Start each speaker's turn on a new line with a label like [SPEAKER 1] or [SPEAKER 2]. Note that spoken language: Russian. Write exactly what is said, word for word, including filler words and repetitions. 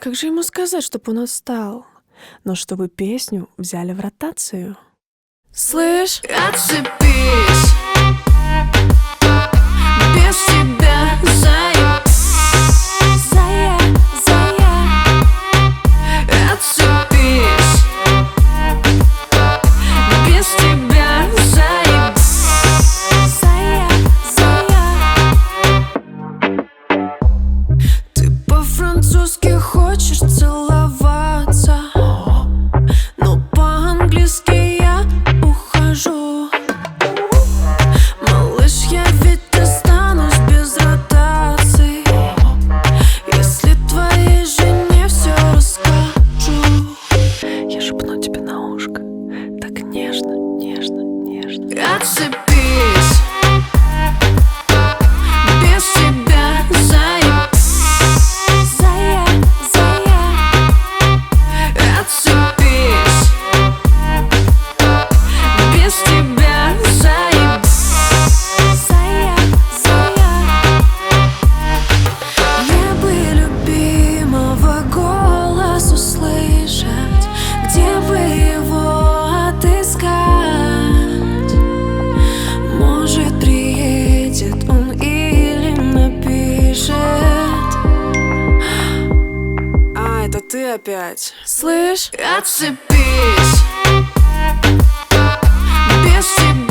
[SPEAKER 1] Как же ему сказать, чтоб он отстал? Но чтобы песню взяли в ротацию. Слышь,
[SPEAKER 2] Отцепись, без тебя заеб...
[SPEAKER 1] Зая, зая.
[SPEAKER 2] Отцепись, без тебя заеб...
[SPEAKER 1] Зая, зая.
[SPEAKER 2] Ты по-французски хочешь целоваться, но по-английски я ухожу. Малыш, я ведь останусь без ротации, если твоей жене все расскажу.
[SPEAKER 1] Я шепну тебе на ушко, так нежно, нежно, нежно.
[SPEAKER 2] Отцепись, без тебя заеб...
[SPEAKER 1] Зая, зая.
[SPEAKER 2] Отцепись, без тебя заеб...
[SPEAKER 1] Зая, зая.
[SPEAKER 2] Мне бы любимого голос услышать, где бы его отыскать? Может, приедет он или напишет: а, это ты опять.
[SPEAKER 1] Слышь,
[SPEAKER 2] Отцепись, без тебя